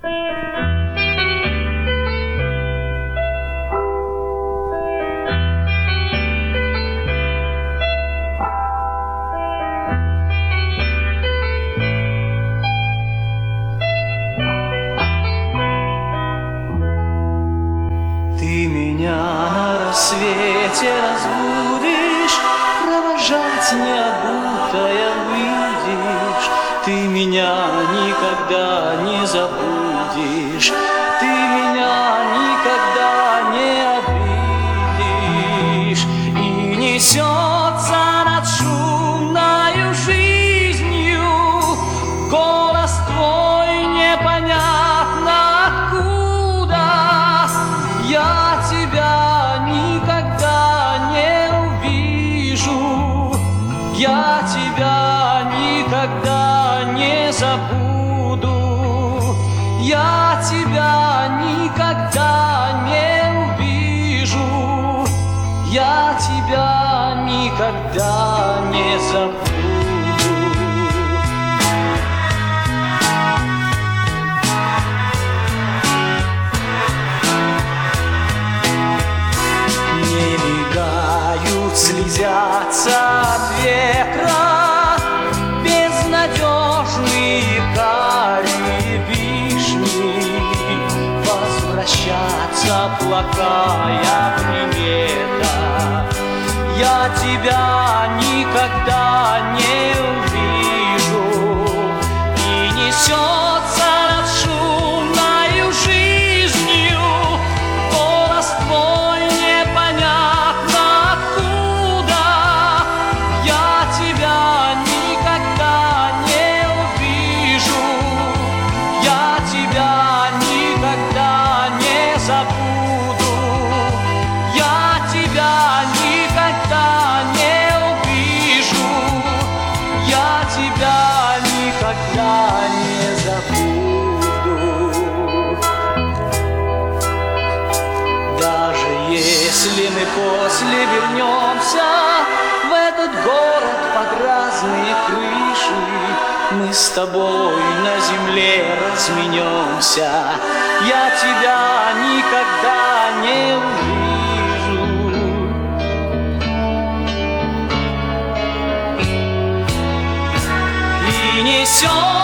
Ты меня на рассвете разбудишь, провожать необутая выйдешь. Ты меня никогда не забудешь, ты меня никогда не обидишь. И несется над шумною жизнью голос твой непонятно откуда. Я тебя никогда не увижу, я тебя никогда не забуду, я тебя никогда не увижу, я тебя никогда не забуду. Слезятся от ветра безнадежные карие вишни, возвращаться плохая примета. Я тебя никогда не увижу, и несется над шумною жизнью голос твой непонятно. Если мы после вернемся в этот город под разные крыши, мы с тобой на земле разменемся. Я тебя никогда не увижу. И несем